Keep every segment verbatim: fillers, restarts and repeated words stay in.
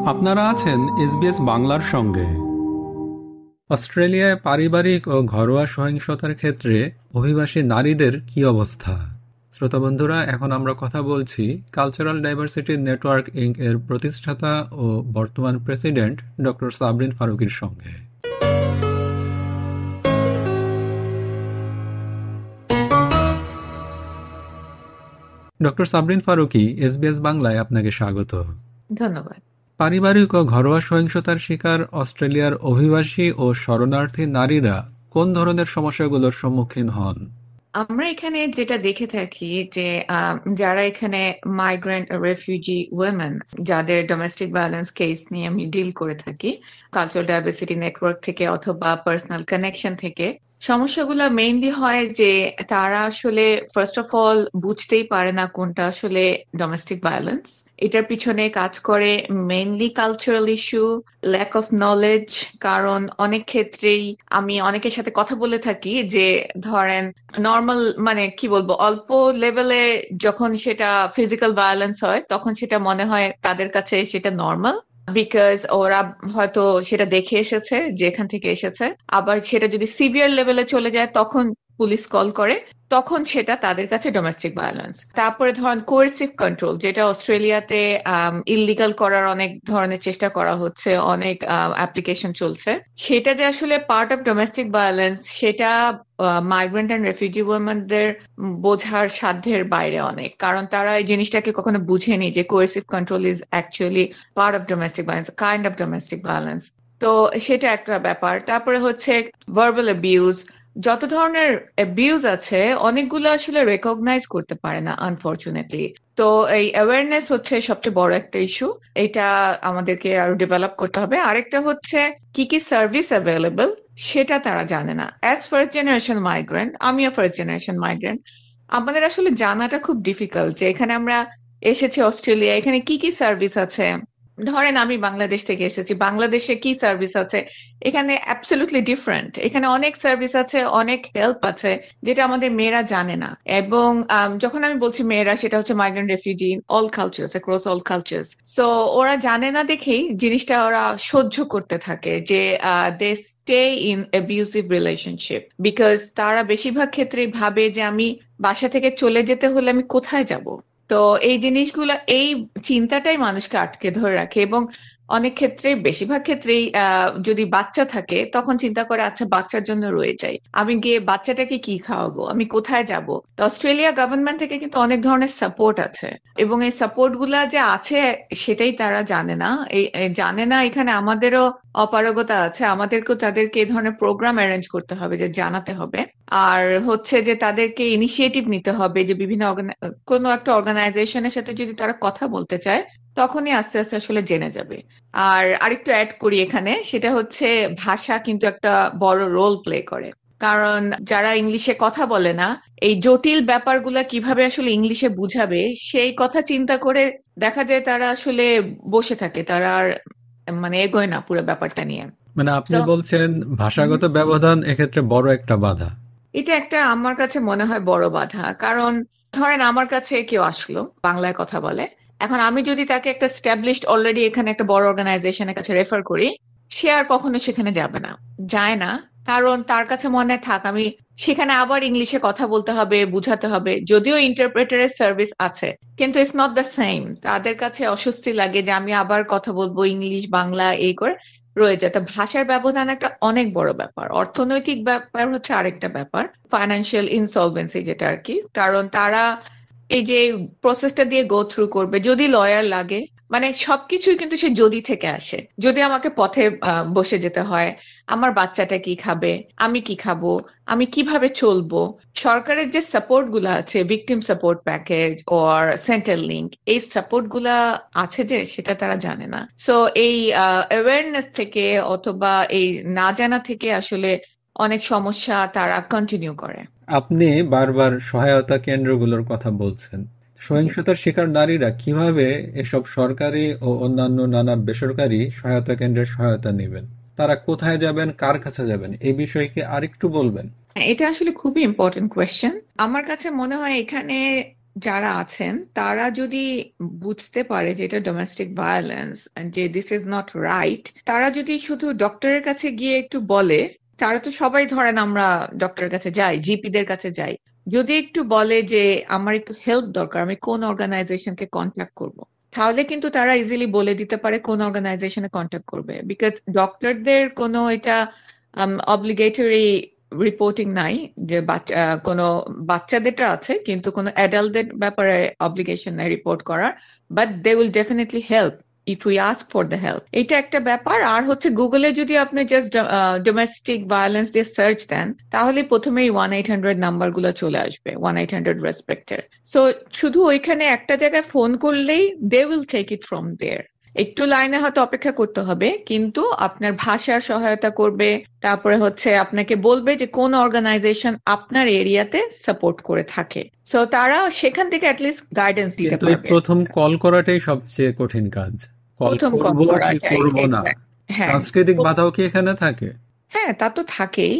আপনারা আছেন এসবিএস বাংলার সঙ্গে। অস্ট্রেলিয়ায় পারিবারিক ও ঘরোয়া সহিংসতার ক্ষেত্রে অভিবাসী নারীদের কি অবস্থা? শ্রোতা বন্ধুরা, এখন আমরা কথা বলছি কালচারাল ডাইভার্সিটি নেটওয়ার্ক ইনক এর প্রতিষ্ঠাতা ও বর্তমান প্রেসিডেন্ট ডক্টর সাবরিন ফারুকীর সঙ্গে। ডক্টর সাবরিন ফারুকী, এসবিএস বাংলায় আপনাকে স্বাগত। ধন্যবাদ। পারিবারিক ও ঘরোয়া সহিংসতার শিকার অস্ট্রেলিয়ার অভিবাসী ও শরণার্থী নারীরা কোন ধরনের সমস্যাগুলোর সম্মুখীন হন? আমরা এখানে যেটা দেখে থাকি যে যারা এখানে মাইগ্রেন্ট রেফিউজি ওয়েমেন, যাদের ডোমেস্টিক ভায়োলেন্স কেস নিয়ে আমি ডিল করে থাকি কালচারাল ডাইভার্সিটি নেটওয়ার্ক থেকে অথবা পার্সোনাল কানেকশন থেকে, সমস্যাগুলো মেইনলি হয় যে তারা আসলে ফার্স্ট অফ অল বুঝতেই পারে না কোনটা আসলে ডোমেস্টিক ভায়োলেন্স। এটার পিছনে কাজ করে mainly cultural issue, lack of knowledge. কারণ অনেক ক্ষেত্রেই আমি অনেকের সাথে কথা বলে থাকি যে ধরেন নর্মাল মানে কি বলবো অল্প লেভেলে যখন সেটা ফিজিক্যাল ভায়োলেন্স হয় তখন সেটা মনে হয় তাদের কাছে সেটা নর্মাল, বিকজ ওরা হয়তো সেটা দেখে এসেছে যেখান থেকে এসেছে। আবার সেটা যদি সিভিয়ার লেভেলে চলে যায় তখন পুলিশ কল করে, তখন সেটা তাদের কাছে ডোমেস্টিক ভায়োলেন্স। তারপরে ধরেন কোয়েরসিভ কন্ট্রোল, যেটা অস্ট্রেলিয়াতে ইললিগাল করার অনেক ধরনের চেষ্টা করা হচ্ছে, অনেক অ্যাপ্লিকেশন চলছে। সেটা যে আসলে পার্ট অফ ডোমেস্টিক ভায়োলেন্স সেটা মাইগ্রেন্ট অ্যান্ড রেফিউজি ওমেনদের বোঝার সাধ্যের বাইরে অনেক, কারণ তারা এই জিনিসটাকে কখনো বুঝেনি যে coercive control is actually part of domestic violence, kind of domestic violence. তো সেটা একটা ব্যাপার। তারপরে হচ্ছে ভার্বাল অ্যাবিউজ, যত ধরনের অ্যাবিউজ আছে অনেকগুলো আসলে রেকগনাইজ করতে পারে না আনফরচুনেটলি। তো এই অ্যাওয়ারনেস হচ্ছে সবচেয়ে বড় একটা ইস্যু, এটা আমাদেরকে আরো ডেভেলপ করতে হবে। আরেকটা হচ্ছে কি কি সার্ভিস অ্যাভেলেবল সেটা তারা জানে না। অ্যাজ ফার্স্ট জেনারেশন মাইগ্রেন্ট, আমিও ফার্স্ট জেনারেশন মাইগ্রেন্ট, আমাদের আসলে জানাটা খুব ডিফিকাল্ট যে এখানে আমরা এসেছি অস্ট্রেলিয়া, এখানে কি কি সার্ভিস আছে। ধরেন আমি বাংলাদেশ থেকে এসেছি, বাংলাদেশে কি সার্ভিস আছে এখানে অ্যাবসলিউটলি ডিফারেন্ট। এখানে অনেক সার্ভিস আছে, অনেক হেল্প আছে যেটা আমাদের মেয়েরা জানে না। এবং যখন আমি বলছি মেয়েরা, সেটা হচ্ছে migrant refugee in all cultures, across all cultures. So ওরা জানে না দেখেই জিনিসটা ওরা সহ্য করতে থাকে যে they stay in abusive relationship, because তারা বেশিরভাগ ক্ষেত্রেই ভাবে যে আমি বাসা থেকে চলে যেতে হলে আমি কোথায় যাব। তো এই জিনিসগুলো, এই চিন্তাটাই মানুষকে আটকে ধরে রাখে। এবং অনেক ক্ষেত্রে, বেশিরভাগ ক্ষেত্রেই যদি বাচ্চা থাকে তখন চিন্তা করে আচ্ছা বাচ্চার জন্য রয়ে যাই, আমি গিয়ে বাচ্চাটাকে কি খাওয়াবো, আমি কোথায় যাব। তো অস্ট্রেলিয়া গভর্নমেন্ট থেকে কিন্তু অনেক ধরনের সাপোর্ট আছে, এবং এই সাপোর্ট গুলা যে আছে সেটাই তারা জানে না। এই জানে না, এখানে আমাদেরও অপারগতা আছে, আমাদেরকেও তাদেরকে এই ধরনের প্রোগ্রাম অ্যারেঞ্জ করতে হবে, যে জানাতে হবে। আর হচ্ছে যে তাদেরকে ইনিশিয়েটিভ নিতে হবে, যে বিভিন্ন কোনো একটা অর্গানাইজেশনের সাথে যদি তারা কথা বলতে চায় তখনই আস্তে আস্তে আসলে জেনে যাবে। আর আরেকটু অ্যাড করি এখানে, সেটা হচ্ছে ভাষা কিন্তু একটা বড় রোল প্লে করে। কারণ যারা ইংলিশে কথা বলে না, এই জটিল ব্যাপারগুলা কিভাবে আসলে ইংলিশে বুঝাবে সেই কথা চিন্তা করে দেখা যায় তারা আসলে বসে থাকে, তারা আর মানে এগোয় না পুরো ব্যাপারটা নিয়ে। মানে আপনি বলছেন ভাষাগত ব্যবধান এক্ষেত্রে বড় একটা বাধা। এটা একটা আমার কাছে মনে হয় বড় বাধা। কারণ ধরেন আমার কাছে কেউ আসলো, বাংলায় কথা বলে, এখন আমি যদি তাকে একটা স্ট্যাবলিশড অলরেডি এখানে একটা বড় অর্গানাইজেশনের কাছে রেফার করি, সে আর কখনো সেখানে যাবে না, যায় না। কারণ তার কাছে মনে থাক আমি সেখানে আবার ইংলিশে কথা বলতে হবে, বুঝাতে হবে, যদিও ইন্টারপ্রেটারের সার্ভিস আছে, কিন্তু ইটস নট দ্য সেম। তাদের কাছে অস্বস্তি লাগে যে আমি আবার কথা বলবো ইংলিশ বাংলা এই করে রয়ে যায়। ভাষার ব্যবধান একটা অনেক বড় ব্যাপার। অর্থনৈতিক ব্যাপার হচ্ছে আরেকটা ব্যাপার, ফাইন্যান্সিয়াল ইনসলভেন্সি যেটা আর কি। কারণ তারা এই যে প্রসেসটা দিয়ে গো থ্রু করবে, যদি লয়ার লাগে, মানে সবকিছুই কিন্তু সে যদি থেকে আসে। যদি আমাকে পথে বসে যেতে হয়, আমার বাচ্চাটা কি খাবে, আমি কি খাবো, আমি কিভাবে চলবো, সরকারের যে সাপোর্ট গুলা আছে, victim support package or central link, এই সাপোর্ট গুলা আছে যে সেটা তারা জানে না। সো এই অ্যাওয়ারনেস থেকে অথবা এই না জানা থেকে আসলে অনেক সমস্যা তারা কন্টিনিউ করে। আপনি বারবার সহায়তা কেন্দ্রগুলোর কথা বলছেন। সহিংসতার শিকার নারীরা কিভাবে এসব সরকারি ও অন্যান্য নানা বেসরকারি সহায়তা কেন্দ্রের সহায়তা নেবেন? তারা কোথায় যাবেন, কার কাছে যাবেন, এই বিষয়ে কি আরেকটু বলবেন? এটা আসলে খুবই ইম্পর্টেন্ট কোয়েশ্চেন। আমার কাছে মনে হয় এখানে যারা আছেন তারা যদি বুঝতে পারে যে এটা ডোমেস্টিক ভায়োলেন্স, যে দিস ইজ নট রাইট, তারা যদি শুধু ডক্টরের কাছে গিয়ে একটু বলে, তারা তো সবাই ধরেন আমরা ডক্টরের কাছে যাই, জিপিদের কাছে যাই, যদি একটু বলে যে আমার একটু হেল্প দরকার, আমি কোন অর্গানাইজেশনকে কন্ট্যাক্ট করব, তাহলে কিন্তু তারা ইজিলি বলে দিতে পারে কোন অর্গানাইজেশনে কন্ট্যাক্ট করবে। বিকজ ডক্টরদের কোনো এটা অব্লিগেটরি রিপোর্টিং নাই যে বাচ্চা কোনো বাচ্চাদেরটা আছে কিন্তু কোনো অ্যাডাল্টদের ব্যাপারে অব্লিগেশন নাই রিপোর্ট করার, but they will definitely help if we ask for the help. এটা একটা ব্যাপার। আর হচ্ছে গুগলে যদি আপনি জাস্ট ডোমেস্টিক ভায়োলেন্স দিয়ে সার্চ দেন, তাহলে প্রথমেই ওয়ান এইট হান্ড্রেড নাম্বার গুলো চলে আসবে, ওয়ান এইট হান্ড্রেড রেসপেক্টের। সো শুধু ওইখানে একটা জায়গায় ফোন করলেই they will take it from there. একটু লাইনে হয়তো অপেক্ষা করতে হবে, কিন্তু আপনার ভাষার সহায়তা করবে, তারপরে হচ্ছে আপনাকে বলবে যে কোন অর্গানাইজেশন আপনার এরিয়াতে সাপোর্ট করে থাকে, সো তারা সেখান থেকে অ্যাটলিস্ট গাইডেন্স দিতে কিন্তু এই পারবে। প্রথম কল করাটাই সবচেয়ে কঠিন কাজ। কল প্রথম কল করব কি করাটাই করব না, হ্যাঁ সাংস্কৃতিক বাধাও কি এখানে থাকে? হ্যাঁ তা তো থাকেই।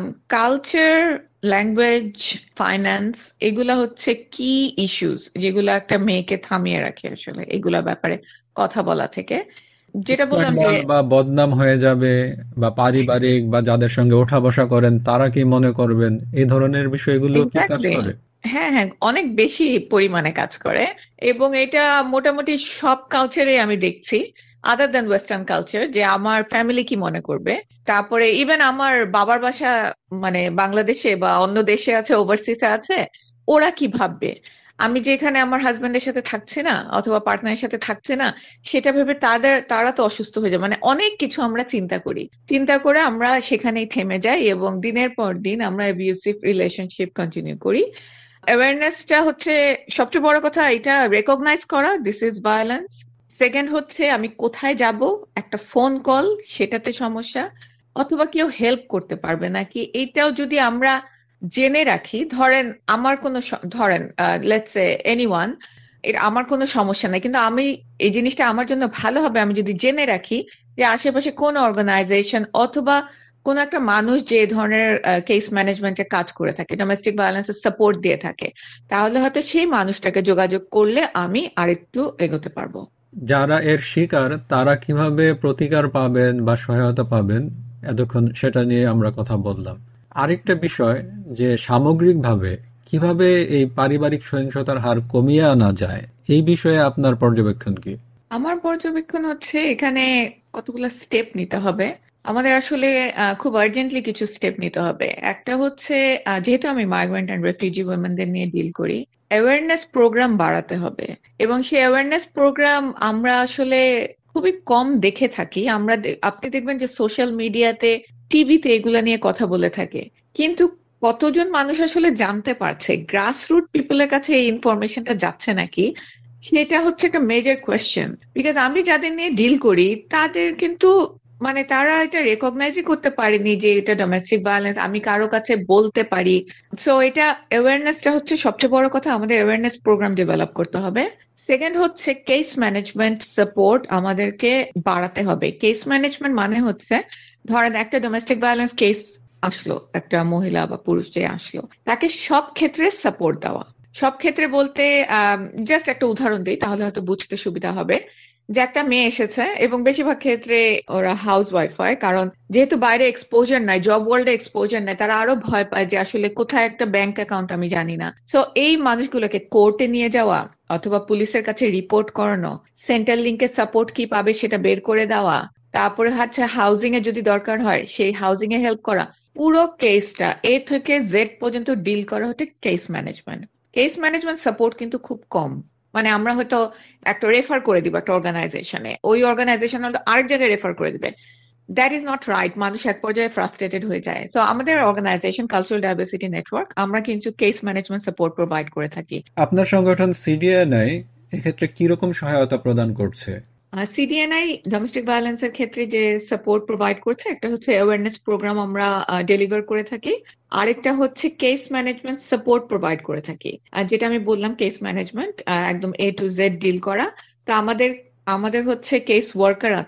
কালচার, ল্যাঙ্গুয়েজ, ফাইন্যান্স, এগুলা হচ্ছে কি ইস্যুস যেগুলো একটা মেয়েকে থামিয়ে রাখে আসলে এগুলা ব্যাপারে কথা বলা থেকে। যেটা বললাম যে স্ক্যান্ডাল বা বদনাম হয়ে যাবে, বা পারিবারিক বা যাদের সঙ্গে ওঠা বসা করেন তারা কি মনে করবেন, এই ধরনের বিষয়গুলো কি কাজ এক্স্যাক্টলি, করে? হ্যাঁ হ্যাঁ অনেক বেশি পরিমাণে কাজ করে। এবং এটা মোটামুটি সব কালচারে আমি দেখছি, আদার দ্যান ওয়েস্টার্ন কালচার, যে আমার ফ্যামিলি কি মনে করবে। তারপরে ইভেন আমার বাবার বাসা মানে বাংলাদেশে বা অন্য দেশে আছে, ওভারসিসে আছে, ওরা কি ভাববে আমি যেখানে আমার হাজবেন্ডের সাথে থাকছি না অথবা পার্টনারের সাথে থাকছি না, সেটা ভেবে তাদের তারা তো অসুস্থ হয়ে যায়। মানে অনেক কিছু আমরা চিন্তা করি, চিন্তা করে আমরা সেখানেই থেমে যাই এবং দিনের পর দিন আমরা অ্যাবিউসিভ রিলেশনশিপ কন্টিনিউ করি। অ্যাওয়ারনেসটা হচ্ছে সবচেয়ে বড় কথা, এটা রেকগনাইজ করা দিস ইজ ভায়োলেন্স। সেকেন্ড হচ্ছে আমি কোথায় যাব, একটা ফোন কল সেটাতে সমস্যা, অথবা কেউ হেল্প করতে পারবে নাকি, এটাও যদি আমরা জেনে রাখি। ধরেন আমার কোনো স- ধরেন লেটস সে এনিওয়ান, আমার কোনো সমস্যা নাই, কিন্তু আমি এই জিনিসটা আমার জন্য ভালো হবে আমি যদি জেনে রাখি যে আশেপাশে কোন অর্গানাইজেশন অথবা কোন একটা মানুষ যে এই ধরনের কেস ম্যানেজমেন্টের কাজ করে থাকে, ডোমেস্টিক ভায়োলেন্সের সাপোর্ট দিয়ে থাকে, তাহলে হয়তো সেই মানুষটাকে যোগাযোগ করলে আমি আরেকটু এগোতে পারবো। যারা এর শিকার তারা কিভাবে প্রতিকার পাবেন বা সহায়তা পাবেন, এতক্ষণ সেটা নিয়ে আমরা কথা বললাম। আরেকটা বিষয়, যে সামগ্রিকভাবে কিভাবে এই পারিবারিক সহিংসতার হার কমিয়ে আনা যায়, এই বিষয়ে আপনার পর্যবেক্ষণ কি? আমার পর্যবেক্ষণ হচ্ছে এখানে কতগুলো স্টেপ নিতে হবে। আমাদের আসলে আহ, খুব আর্জেন্টলি কিছু স্টেপ নিতে হবে। একটা হচ্ছে আহ, যেহেতু আমি মাইগ্রেন্ট অ্যান্ড রেফিউজি উইমেনদের নিয়ে ডিল করি, অ্যাওয়ারনেস প্রোগ্রাম বাড়াতে হবে। এবং সেই অ্যাওয়ারনেস প্রোগ্রাম আমরা আসলে খুবই কম দেখে থাকি। আমরা দে- আপনি দেখবেন যে সোশ্যাল মিডিয়াতে, টিভিতে এগুলা নিয়ে কথা বলে থাকে, কিন্তু কতজন মানুষ আসলে জানতে পারছে, গ্রাসরুট পিপলের কাছে এই ইনফরমেশনটা যাচ্ছে নাকি, সেটা হচ্ছে একটা মেজর কোয়েশ্চেন। বিকজ আমি যাদের নিয়ে ডিল করি তাদের কিন্তু মানে তারা এটা রেকগনাইজই করতে পারেনি যে এটা ডোমেস্টিক ভায়োলেন্স, আমি কারো কাছে বলতে পারি। সো এটা অ্যাওয়ারনেসটা হচ্ছে সবচেয়ে বড় কথা, আমাদের অ্যাওয়ারনেস প্রোগ্রাম ডেভেলপ করতে হবে। সেকেন্ড হচ্ছে কেস ম্যানেজমেন্ট সাপোর্ট আমাদেরকে বাড়াতে হবে। কেস ম্যানেজমেন্ট মানে হচ্ছে ধরেন একটা ডোমেস্টিক ভায়োলেন্স কেস আসলো, একটা মহিলা বা পুরুষ যে আসলো, তাকে সব ক্ষেত্রে সাপোর্ট দেওয়া। সব ক্ষেত্রে বলতে জাস্ট একটা উদাহরণ দিই তাহলে হয়তো বুঝতে সুবিধা হবে। যে একটা মেয়ে এসেছে এবং বেশিরভাগ ক্ষেত্রে ওরা হাউস ওয়াইফ হয়, কারণ যেহেতু বাইরে এক্সপোজার নাই, জব ওয়ার্ল্ডে এক্সপোজার নাই, তারা আরো ভয় পায় যে আসলে কোথায় একটা ব্যাংক অ্যাকাউন্ট আমি জানি না। সো এই মানুষগুলোকে কোর্টে নিয়ে যাওয়া অথবা পুলিশের কাছে রিপোর্ট করানো, সেন্ট্রাল লিঙ্কের সাপোর্ট কি পাবে সেটা বের করে দেওয়া, তারপরে হচ্ছে হাউজিং এ যদি দরকার হয় সেই হাউজিং এ হেল্প করা, পুরো কেসটা এ থেকে জেড পর্যন্ত ডিল করা হচ্ছে case management. Case management support কিন্তু খুব কম। মানে আমরা হয়তো একটা রেফার করে দিব একটা অর্গানাইজেশনে, ওই অর্গানাইজেশন হয়তো আরেক জায়গায় রেফার করে দিবে। দ্যাট ইজ নট রাইট, মানুষ এক পর্যায়ে ফ্রাস্ট্রেটেড হয়ে যায়। সো আমাদের অর্গানাইজেশন কালচারাল ডাইভার্সিটি নেটওয়ার্ক, আমরা কিন্তু কেস ম্যানেজমেন্ট সাপোর্ট প্রোভাইড করে থাকি। আপনার সংগঠন সিডিএনআই এক্ষেত্রে কিরকম সহায়তা প্রদান করছে? সিডিএনআই ডোমেস্টিক ভায়োলেন্সের ক্ষেত্রে যে সাপোর্ট প্রোভাইড করছে, একটা হচ্ছে অ্যাওয়ারনেস প্রোগ্রাম আমরা ডেলিভার করে থাকি, আরেকটা হচ্ছে কেস ম্যানেজমেন্ট সাপোর্ট প্রোভাইড করে থাকি। আর যেটা আমি বললাম কেস ম্যানেজমেন্ট একদম এ টু জেড ডিল করা। তো আমাদের আমাদের হচ্ছে কেস ওয়ার্কার আছে,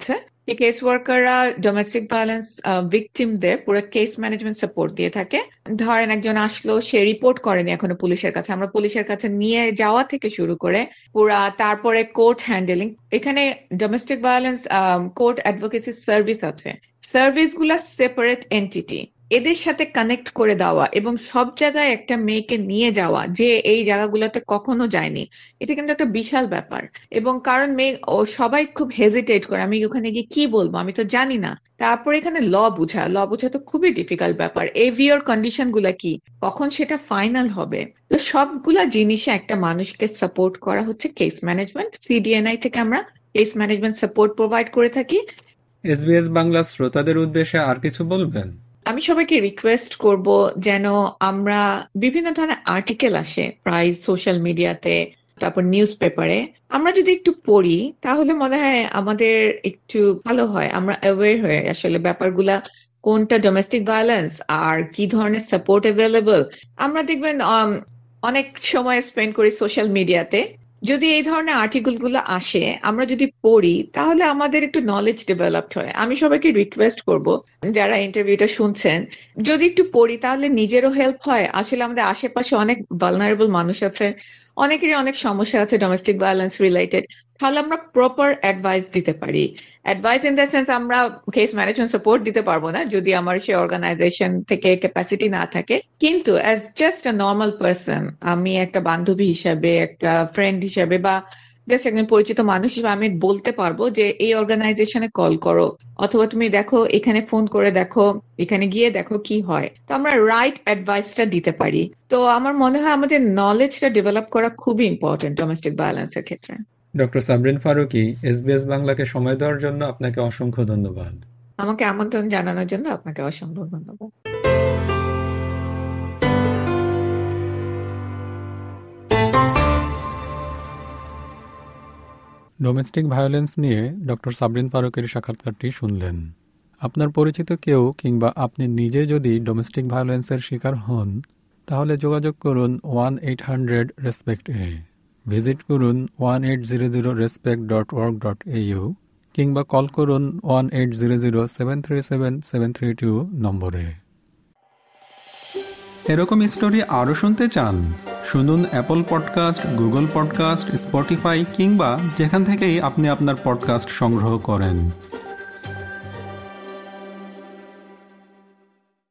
এই কেস ওয়ার্কাররা ডোমেস্টিক ভায়োলেন্স ভিকটিমদের পুরো কেস ম্যানেজমেন্ট সাপোর্ট দিয়ে থাকে। ধরেন একজন আসলো, সে রিপোর্ট করেনি এখনো পুলিশের কাছে, আমরা পুলিশের কাছে নিয়ে যাওয়া থেকে শুরু করে পুরা, তারপরে কোর্ট হ্যান্ডেলিং। এখানে domestic violence court advocacy service আছে, সার্ভিস গুলা সেপারেট এন্টিটি, এদের সাথে কানেক্ট করে দেওয়া এবং সব জায়গায় একটা মেয়েকে নিয়ে যাওয়া যে এই জায়গাগুলোতে কখনো যায়নি, এটা কিন্তু একটা বিশাল ব্যাপার। এবং কারণ মেয়ে ও সবাই খুব হেজিটেট করে, আমি ওখানে গিয়ে কি বলবো, আমি তো জানি না। তারপর এখানে ল বুঝা, ল বুঝা তো খুবই ডিফিকাল্ট ব্যাপার। এভিওর কন্ডিশন গুলা কি, কখন সেটা ফাইনাল হবে, তো সবগুলা জিনিসে একটা মানুষকে সাপোর্ট করা হচ্ছে কেস ম্যানেজমেন্ট। সিডিএনআই থেকে আমরা কেস ম্যানেজমেন্ট সাপোর্ট প্রোভাইড করে থাকি। এসবিএস বাংলা শ্রোতাদের উদ্দেশ্যে আর কিছু বলবেন? আমি সবাইকে রিকোয়েস্ট করব যেন আমরা, বিভিন্ন ধরনের আর্টিকেল আসে প্রায় সোশ্যাল মিডিয়াতে, তারপর নিউজ পেপারে, আমরা যদি একটু পড়ি তাহলে মনে হয় আমাদের একটু ভালো হয়, আমরা অ্যাওয়্যার হয়ে আসলে ব্যাপারগুলা, কোনটা ডোমেস্টিক ভায়োলেন্স আর কি ধরনের সাপোর্ট অ্যাভেলেবল। আমরা দেখবেন অনেক সময় স্পেন্ড করি সোশ্যাল মিডিয়াতে, যদি এই ধরনের আর্টিকেল গুলো আসে, আমরা যদি পড়ি তাহলে আমাদের একটু নলেজ ডেভেলপড হয়। আমি সবাইকে রিকোয়েস্ট করব যারা ইন্টারভিউটা শুনছেন, যদি একটু পড়ি তাহলে নিজেরও হেল্প হয়। আসলে আমাদের আশেপাশে অনেক ভালনারেবল মানুষ আছে, অনেকেরই অনেক সমস্যা আছে ডোমেস্টিক ভায়োলেন্স রিলেটেড, তাহলে আমরা প্রপার অ্যাডভাইস দিতে পারি। অ্যাডভাইস ইন দ্য সেন্স, আমরা কেস ম্যানেজমেন্ট সাপোর্ট দিতে পারবো না যদি আমার সেই অর্গানাইজেশন থেকে ক্যাপাসিটি না থাকে, কিন্তু as just a normal person, আমি একটা বান্ধবী হিসাবে, একটা ফ্রেন্ড হিসাবে, বা জাস্ট একজন পরিচিত মানুষ হিসেবে আমি বলতে পারবো যে এই অর্গানাইজেশনে কল করো, অথবা তুমি দেখো, এখানে ফোন করে দেখো, এখানে গিয়ে দেখো কি হয়। তো আমরা রাইট অ্যাডভাইসটা দিতে পারি। তো আমার মনে হয় আমাদের নলেজটা ডেভেলপ করা খুবই ইম্পর্টেন্ট ডোমেস্টিক ভায়োলেন্সের ক্ষেত্রে। ডক্টর সাবরিন ফারুকী, এসবিএস বাংলাকে সময় দেওয়ার জন্য আপনাকে অসংখ্য ধন্যবাদ। আমাকে আমন্ত্রণ জানানোর জন্য আপনাকে অসংখ্য ধন্যবাদ। ডোমেস্টিক ভায়োলেন্স নিয়ে ডক্টর সাবরিন ফারুকের সাক্ষাৎকারটি শুনলেন। আপনার পরিচিত কেউ কিংবা আপনি নিজে যদি ডোমেস্টিক ভায়োলেন্সের শিকার হন, তাহলে যোগাযোগ করুন ওয়ান এইট হান্ড্রেড রেসপেক্ট এ, ভিজিট করুন one eight zero zero respect dot org dot AU, কিংবা কল করুন one eight zero zero seven three seven seven three two নম্বরে। এরকম স্টোরি আরও শুনতে চান? শুনুন Apple podcast, Google podcast, Spotify কিংবা যেখান থেকেই আপনি আপনার পডকাস্ট সংগ্রহ করেন।